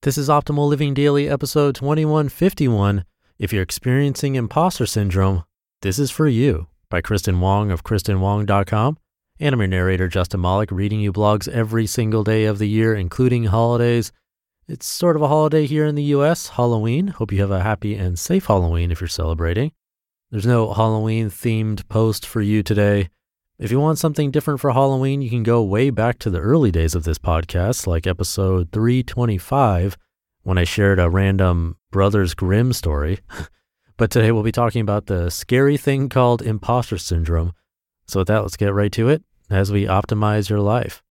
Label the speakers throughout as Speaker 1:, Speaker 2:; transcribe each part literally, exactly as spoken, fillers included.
Speaker 1: This is Optimal Living Daily, episode twenty-one fifty-one. If you're experiencing imposter syndrome, this is for you, by Kristen Wong of kristen wong dot com. And I'm your narrator, Justin Malik, reading you blogs every single day of the year, including holidays. It's sort of a holiday here in the U S, Halloween. Hope you have a happy and safe Halloween if you're celebrating. There's no Halloween-themed post for you today. If you want something different for Halloween, you can go way back to the early days of this podcast, like episode three twenty-five, when I shared a random Brothers Grimm story. But today we'll be talking about the scary thing called imposter syndrome. So with that, let's get right to it as we optimize your life.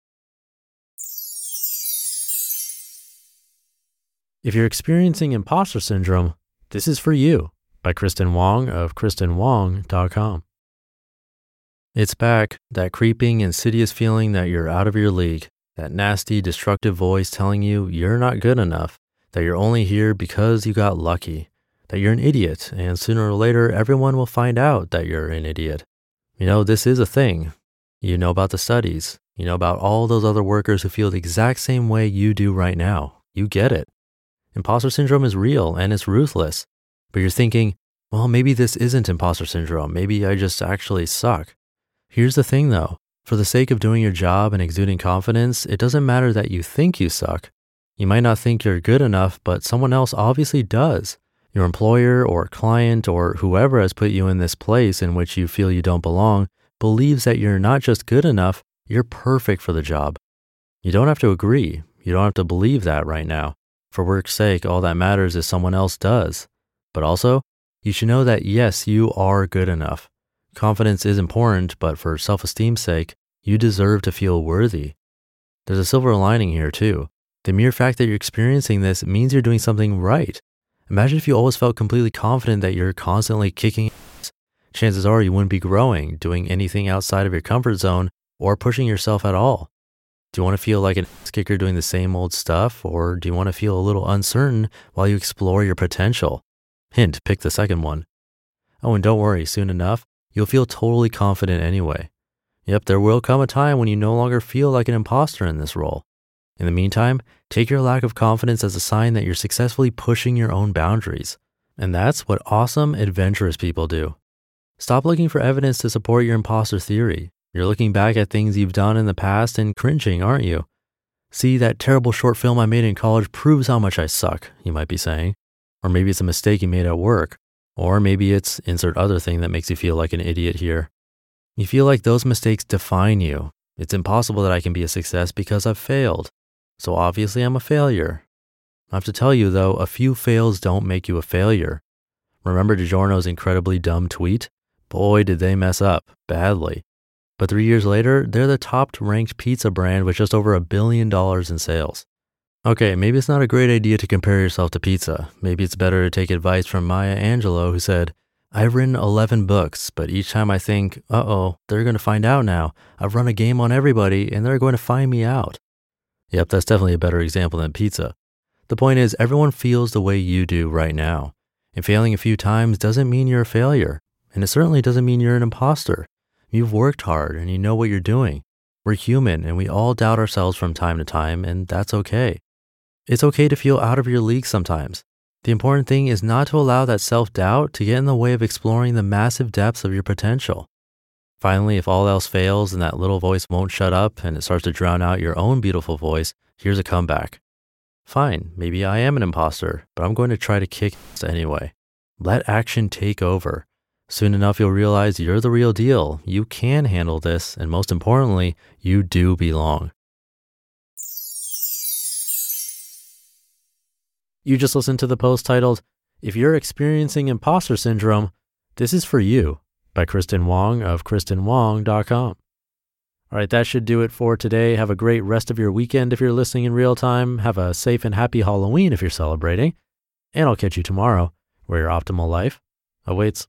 Speaker 1: If you're experiencing imposter syndrome, this is for you, by Kristen Wong of kristen wong dot com. It's back, that creeping, insidious feeling that you're out of your league, that nasty, destructive voice telling you you're not good enough, that you're only here because you got lucky, that you're an idiot, and sooner or later, everyone will find out that you're an idiot. You know, this is a thing. You know about the studies. You know about all those other workers who feel the exact same way you do right now. You get it. Imposter syndrome is real and it's ruthless. But you're thinking, well, maybe this isn't imposter syndrome. Maybe I just actually suck. Here's the thing though, for the sake of doing your job and exuding confidence, it doesn't matter that you think you suck. You might not think you're good enough, but someone else obviously does. Your employer or client or whoever has put you in this place in which you feel you don't belong believes that you're not just good enough, you're perfect for the job. You don't have to agree. You don't have to believe that right now. For work's sake, all that matters is someone else does. But also, you should know that yes, you are good enough. Confidence is important, but for self-esteem's sake, you deserve to feel worthy. There's a silver lining here too. The mere fact that you're experiencing this means you're doing something right. Imagine if you always felt completely confident that you're constantly kicking ass. Chances are you wouldn't be growing, doing anything outside of your comfort zone, or pushing yourself at all. Do you want to feel like an ass kicker doing the same old stuff, or do you want to feel a little uncertain while you explore your potential? Hint, pick the second one. Oh, and don't worry, soon enough, you'll feel totally confident anyway. Yep, there will come a time when you no longer feel like an imposter in this role. In the meantime, take your lack of confidence as a sign that you're successfully pushing your own boundaries. And that's what awesome, adventurous people do. Stop looking for evidence to support your imposter theory. You're looking back at things you've done in the past and cringing, aren't you? See, that terrible short film I made in college proves how much I suck, you might be saying. Or maybe it's a mistake you made at work. Or maybe it's insert other thing that makes you feel like an idiot here. You feel like those mistakes define you. It's impossible that I can be a success because I've failed. So obviously I'm a failure. I have to tell you though, a few fails don't make you a failure. Remember DiGiorno's incredibly dumb tweet? Boy, did they mess up badly. But three years later, they're the top ranked pizza brand with just over a billion dollars in sales. Okay, maybe it's not a great idea to compare yourself to pizza. Maybe it's better to take advice from Maya Angelou, who said, I've written eleven books, but each time I think, uh-oh, they're going to find out now. I've run a game on everybody and they're going to find me out. Yep, that's definitely a better example than pizza. The point is, everyone feels the way you do right now. And failing a few times doesn't mean you're a failure. And it certainly doesn't mean you're an imposter. You've worked hard and you know what you're doing. We're human and we all doubt ourselves from time to time, and that's okay. It's okay to feel out of your league sometimes. The important thing is not to allow that self-doubt to get in the way of exploring the massive depths of your potential. Finally, if all else fails and that little voice won't shut up and it starts to drown out your own beautiful voice, here's a comeback. Fine, maybe I am an imposter, but I'm going to try to kick ass anyway. Let action take over. Soon enough, you'll realize you're the real deal. You can handle this, and most importantly, you do belong. You just listened to the post titled, If You're Experiencing Imposter Syndrome, This is for You, by Kristen Wong of kristen wong dot com. All right, that should do it for today. Have a great rest of your weekend if you're listening in real time. Have a safe and happy Halloween if you're celebrating. And I'll catch you tomorrow, where your optimal life awaits.